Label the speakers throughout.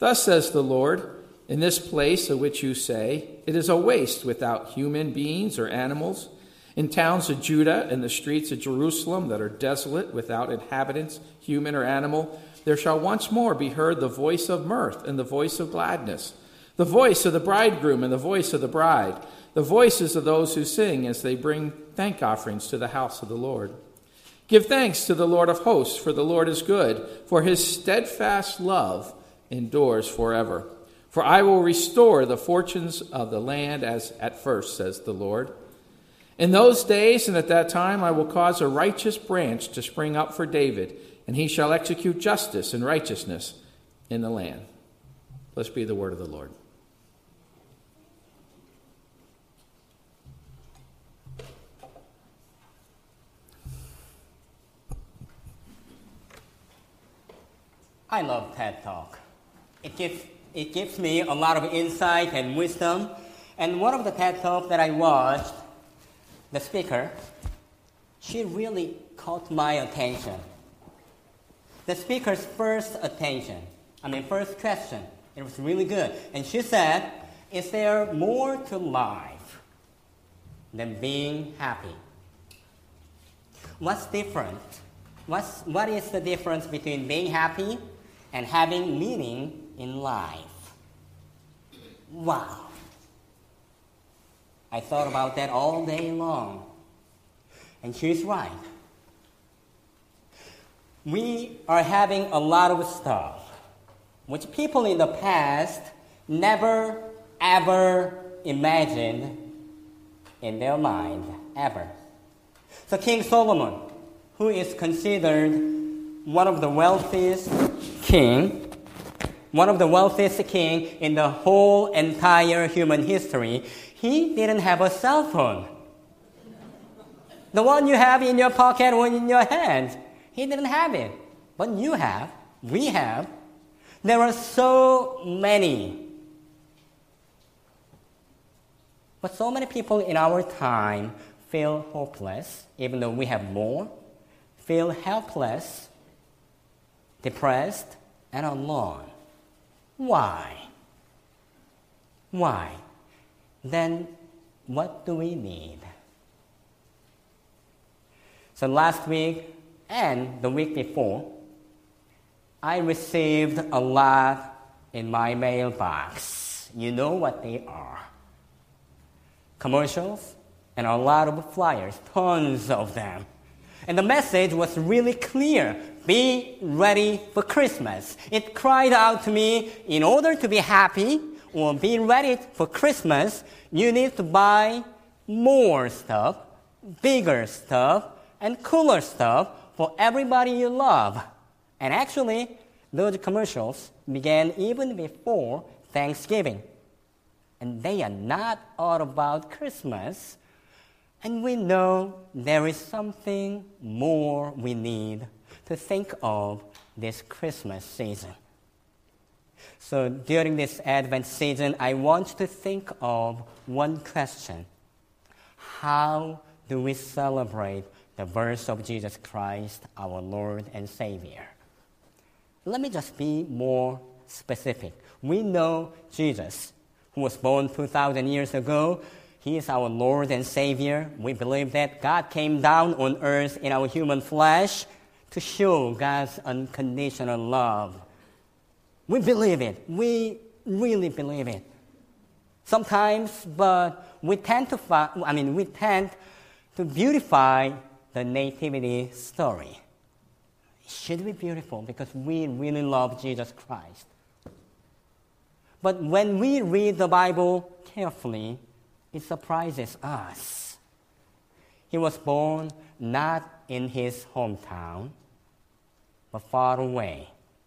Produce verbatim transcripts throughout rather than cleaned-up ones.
Speaker 1: Thus says the Lord, in this place of which you say, it is a waste without human beings or animals, in towns of Judah and the streets of Jerusalem that are desolate without inhabitants, human or animal, there shall once more be heard the voice of mirth and the voice of gladness, the voice of the bridegroom and the voice of the bride, the voices of those who sing as they bring thank offerings to the house of the Lord. Give thanks to the Lord of hosts, for the Lord is good, for his steadfast love endures forever. For I will restore the fortunes of the land as at first, says the Lord. In those days and at that time I will cause a righteous branch to spring up for David, and he shall execute justice and righteousness in the land. Blessed be the word of the Lord.
Speaker 2: I love TED Talk. It gives, it gives me a lot of insight and wisdom. And one of the TED Talks that I watched, the speaker, she really caught my attention. The speaker's first attention, I mean first question, it was really good. And she said, is there more to life than being happy? What's different? What's, what is the difference between being happy and having meaning in life? Wow. I thought about that all day long. And she's right. We are having a lot of stuff which people in the past never, ever imagined in their mind, ever. So King Solomon, who is considered one of the wealthiest king, one of the wealthiest king in the whole entire human history, he didn't have a cell phone. The one you have in your pocket or in your hand, he didn't have it. But you have, we have. There are so many. But so many people in our time feel hopeless, even though we have more, feel helpless, depressed, and alone. Why? Why? Then what do we need? So last week and the week before, I received a lot in my mailbox. You know what they are. Commercials and a lot of flyers, tons of them. And the message was really clear. Be ready for Christmas. It cried out to me, in order to be happy or be ready for Christmas, you need to buy more stuff, bigger stuff, and cooler stuff for everybody you love. And actually, those commercials began even before Thanksgiving. And they are not all about Christmas. And we know there is something more we need to think of this Christmas season. So during this Advent season, I want to think of one question. How do we celebrate the birth of Jesus Christ, our Lord and Savior? Let me just be more specific. We know Jesus, who was born two thousand years ago. He is our Lord and Savior. We believe that God came down on earth in our human flesh to show God's unconditional love. We believe it. We really believe it. Sometimes, but we tend to, I mean, we tend to beautify the nativity story. It should be beautiful because we really love Jesus Christ. But when we read the Bible carefully, it surprises us. He was born not in his hometown, but far away,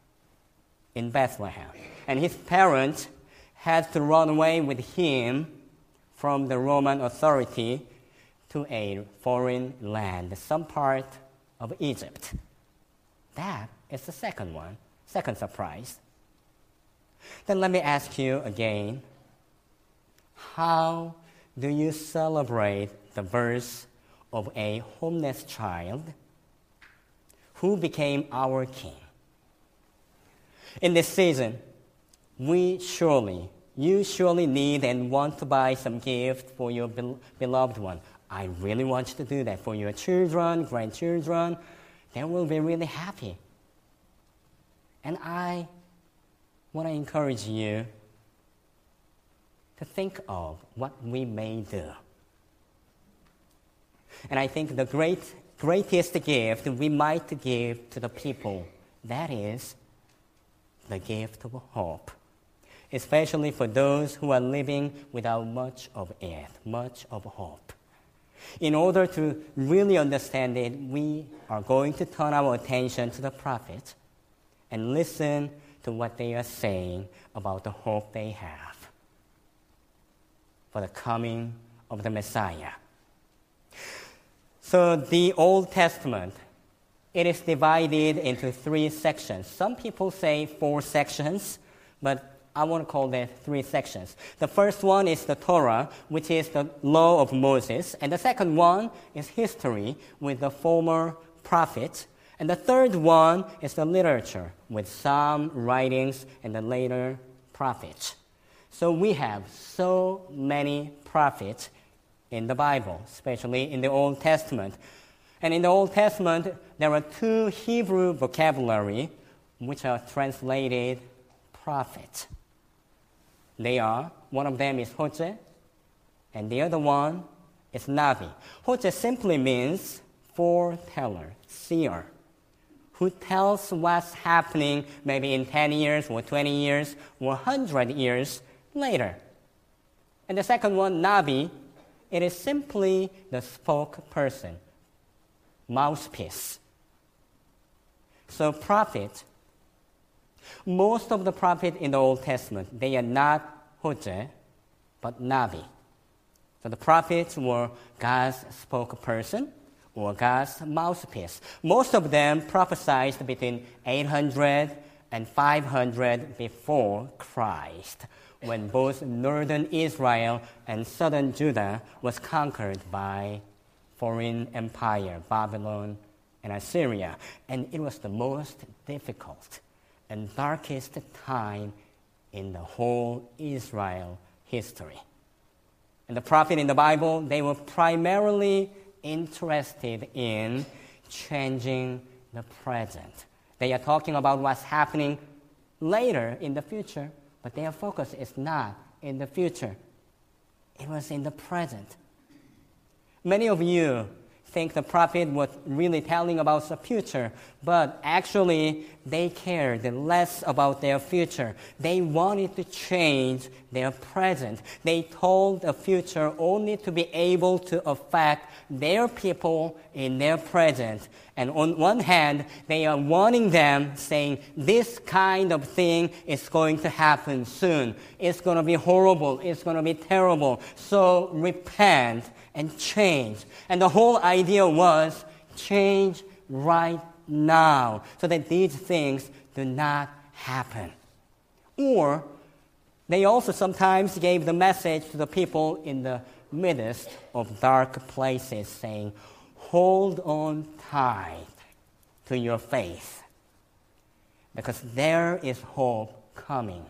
Speaker 2: in Bethlehem. And his parents had to run away with him from the Roman authority to a foreign land, some part of Egypt. That is the second one, second surprise. Then let me ask you again, how do you celebrate the birth of a homeless child who became our king? In this season, we surely, you surely need and want to buy some gift for your be- beloved one. I really want you to do that for your children, grandchildren. They will be really happy. And I want to encourage you to think of what we may do. And I think the great, greatest gift we might give to the people, that is the gift of hope, especially for those who are living without much of it, much of hope. In order to really understand it, we are going to turn our attention to the prophets and listen to what they are saying about the hope they have for the coming of the Messiah. So the Old Testament, it is divided into three sections. Some people say four sections, but I want to call that three sections. The first one is the Torah, which is the law of Moses. And the second one is history with the former prophets. And the third one is the literature with some writings and the later prophets. So we have so many prophets in the Bible, especially in the Old Testament. And in the Old Testament, there are two Hebrew vocabulary which are translated prophet. They are, one of them is Hosea, and the other one is Navi. Hosea simply means foreteller, seer, who tells what's happening maybe in ten years or twenty years or one hundred years later. And the second one, Navi, it is simply the spokesperson, mouthpiece. So prophet, most of the prophets in the Old Testament, they are not Hosea, but Navi. So the prophets were God's spokesperson or God's mouthpiece. Most of them prophesied between eight hundred and five hundred before Christ, when both northern Israel and southern Judah was conquered by foreign empire, Babylon and Assyria. And it was the most difficult and darkest time in the whole Israel history. And the prophets in the Bible, they were primarily interested in changing the present. They are talking about what's happening later in the future, but their focus is not in the future. It was in the present. Many of you think the prophet was really telling about the future, but actually they cared less about their future. They wanted to change their present. They told the future only to be able to affect their people in their present. And on one hand, they are warning them, saying, this kind of thing is going to happen soon. It's going to be horrible. It's going to be terrible. So repent and change. And the whole idea was change right now so that these things do not happen. Or they also sometimes gave the message to the people in the midst of dark places, saying, hold on tight to your faith, because there is hope coming.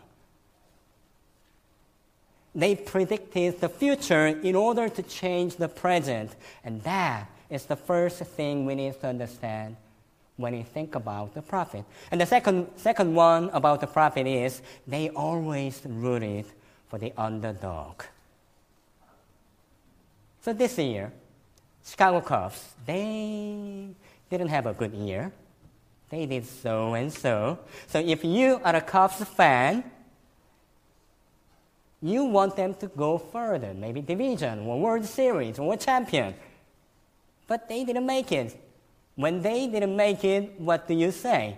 Speaker 2: They predicted the future in order to change the present, and that is the first thing we need to understand when we think about the prophet. And the second, second one about the prophet is they always rooted for the underdog. So this year, Chicago Cubs, they didn't have a good year. They did so and so. So if you are a Cubs fan, you want them to go further, maybe division or World Series or champion. But they didn't make it. When they didn't make it, what do you say?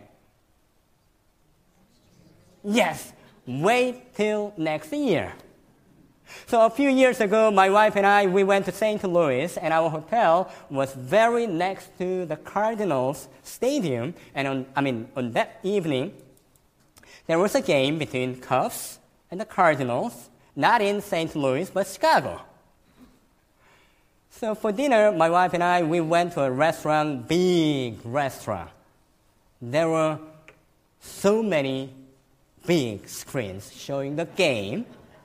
Speaker 2: Yes, wait till next year. So a few years ago, my wife and I, we went to Saint Louis, and our hotel was very next to the Cardinals stadium. And on, I mean, on that evening, there was a game between Cubs and the Cardinals, not in Saint Louis, but Chicago. So for dinner, my wife and I, we went to a restaurant, big restaurant. There were so many big screens showing the game,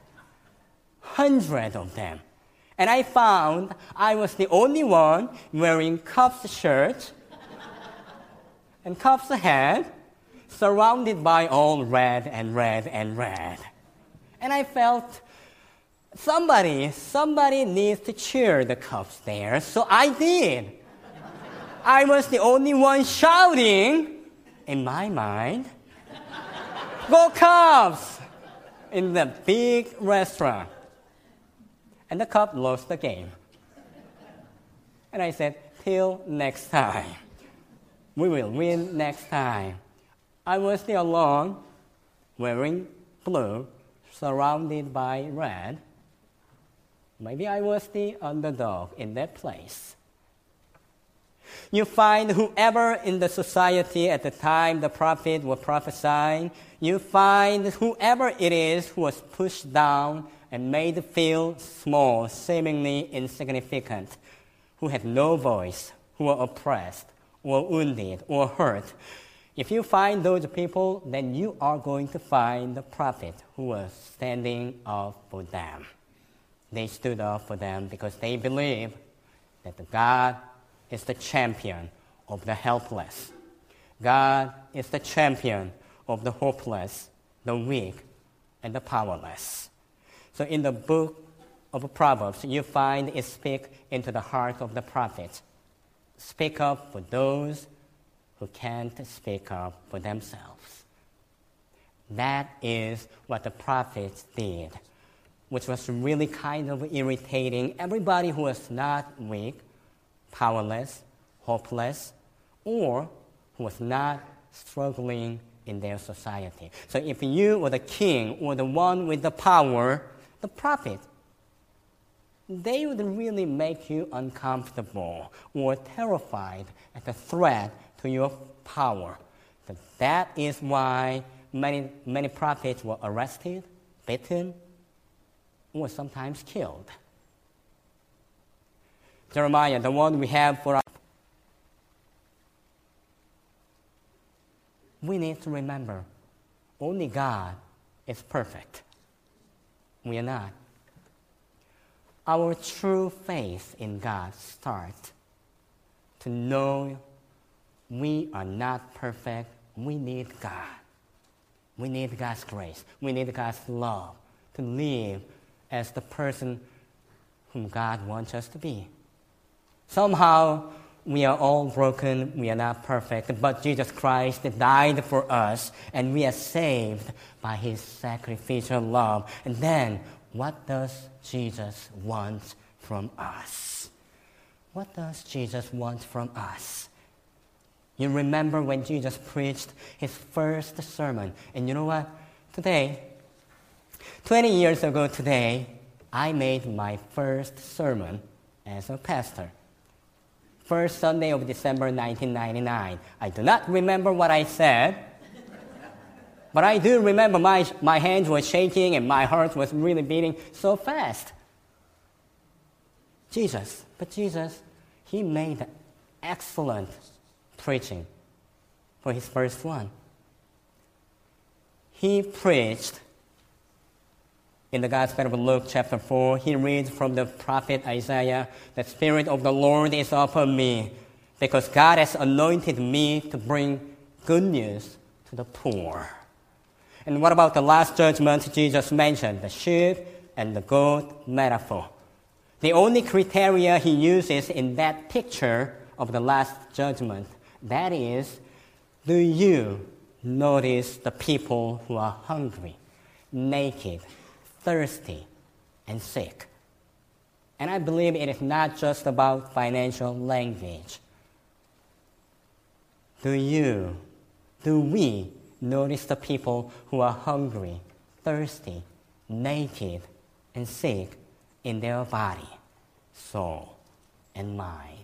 Speaker 2: hundreds of them. And I found I was the only one wearing Cubs shirt and Cubs hat, surrounded by all red and red and red. And I felt somebody, somebody needs to cheer the Cubs there, so I did. I was the only one shouting, in my mind, "Go Cubs!" in the big restaurant. And the Cubs lost the game. And I said, till next time. We will win next time. I was the alone, wearing blue, surrounded by red. Maybe I was the underdog in that place. You find whoever in the society at the time the prophet was prophesying, you find whoever it is who was pushed down and made feel small, seemingly insignificant, who had no voice, who were oppressed, or wounded, or hurt. If you find those people, then you are going to find the prophet who was standing up for them. They stood up for them because they believe that God is the champion of the helpless. God is the champion of the hopeless, the weak, and the powerless. So in the book of Proverbs, you find it speak into the heart of the prophet. Speak up for those who can't speak up for themselves. That is what the prophets did, which was really kind of irritating everybody who was not weak, powerless, hopeless, or who was not struggling in their society. So if you were the king or the one with the power, the prophet, they would really make you uncomfortable or terrified at the threat to your power. So that is why many, many prophets were arrested, beaten, or sometimes killed. Jeremiah, the one we have for us, we need to remember only God is perfect. We are not. Our true faith in God starts to know we are not perfect. We need God. We need God's grace. We need God's love to live as the person whom God wants us to be. Somehow, we are all broken. We are not perfect. But Jesus Christ died for us, and we are saved by His sacrificial love. And then, what does Jesus want from us? What does Jesus want from us? You remember when Jesus preached His first sermon. And you know what? Today, twenty years ago today, I made my first sermon as a pastor. First Sunday of December nineteen ninety-nine. I do not remember what I said, but I do remember my, my hands were shaking and my heart was really beating so fast. Jesus, but Jesus, He made excellent preaching for His first one. He preached in the Gospel of Luke chapter four, he reads from the prophet Isaiah, "The Spirit of the Lord is upon me, because God has anointed me to bring good news to the poor." And what about the last judgment Jesus mentioned, the sheep and the goat metaphor? The only criteria he uses in that picture of the last judgment, that is, do you notice the people who are hungry, naked, thirsty, and sick? And I believe it is not just about financial language. Do you, do we notice the people who are hungry, thirsty, naked, and sick in their body, soul, and mind?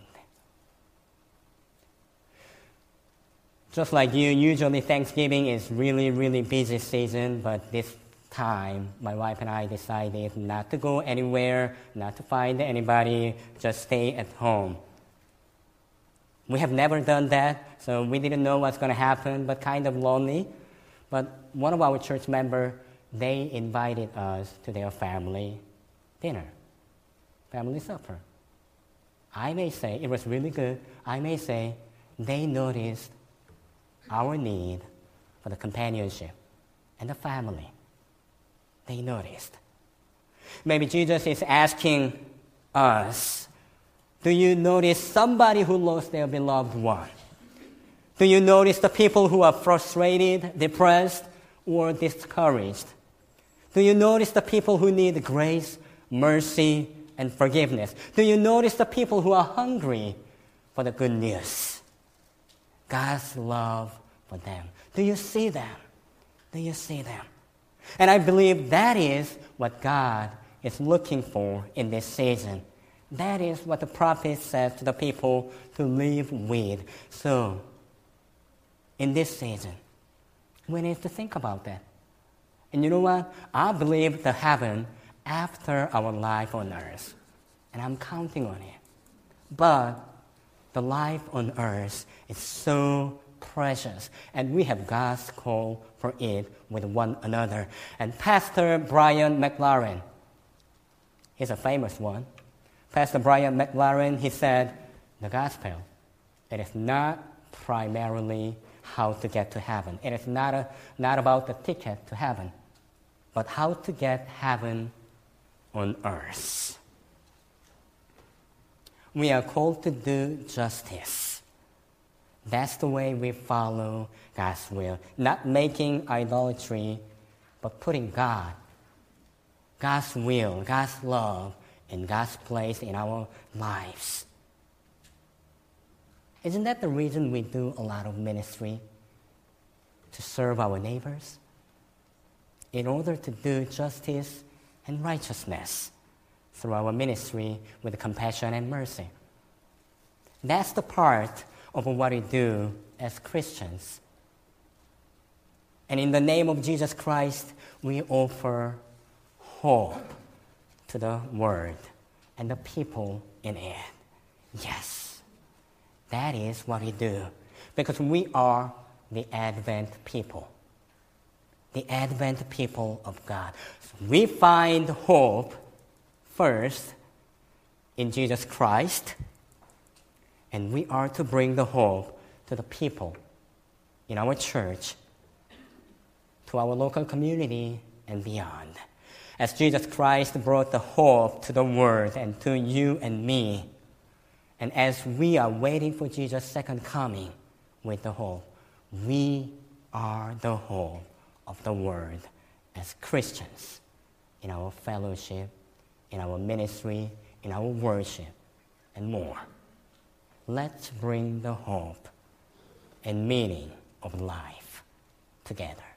Speaker 2: Just like you, usually Thanksgiving is really, really busy season, but this time, my wife and I decided not to go anywhere, not to find anybody, just stay at home. We have never done that, so we didn't know what's going to happen, but kind of lonely. But one of our church members, they invited us to their family dinner, family supper. I may say it was really good. I may say they noticed our need for the companionship and the family. They noticed. Maybe Jesus is asking us, do you notice somebody who lost their beloved one? Do you notice the people who are frustrated, depressed, or discouraged? Do you notice the people who need grace, mercy, and forgiveness? Do you notice the people who are hungry for the good news? God's love for them. Do you see them? Do you see them? And I believe that is what God is looking for in this season. That is what the prophet says to the people to live with. So, in this season, we need to think about that. And you know what? I believe the heaven after our life on earth. And I'm counting on it. But the life on earth is so precious. And we have God's call for it with one another. And Pastor Brian McLaren, he's a famous one. Pastor Brian McLaren, he said, the gospel, it is not primarily how to get to heaven. It is not, a, not about the ticket to heaven, but how to get heaven on earth. We are called to do justice. That's the way we follow God's will. Not making idolatry, but putting God, God's will, God's love, and God's place in our lives. Isn't that the reason we do a lot of ministry? To serve our neighbors? In order to do justice and righteousness through our ministry with compassion and mercy. That's the part of what we do as Christians. And in the name of Jesus Christ, we offer hope to the world and the people in it. Yes, that is what we do. Because we are the Advent people. The Advent people of God. So we find hope first in Jesus Christ, and we are to bring the hope to the people in our church, to our local community, and beyond. As Jesus Christ brought the hope to the world and to you and me, and as we are waiting for Jesus' second coming with the hope, we are the hope of the world as Christians in our fellowship, in our ministry, in our worship, and more. Let's bring the hope and meaning of life together.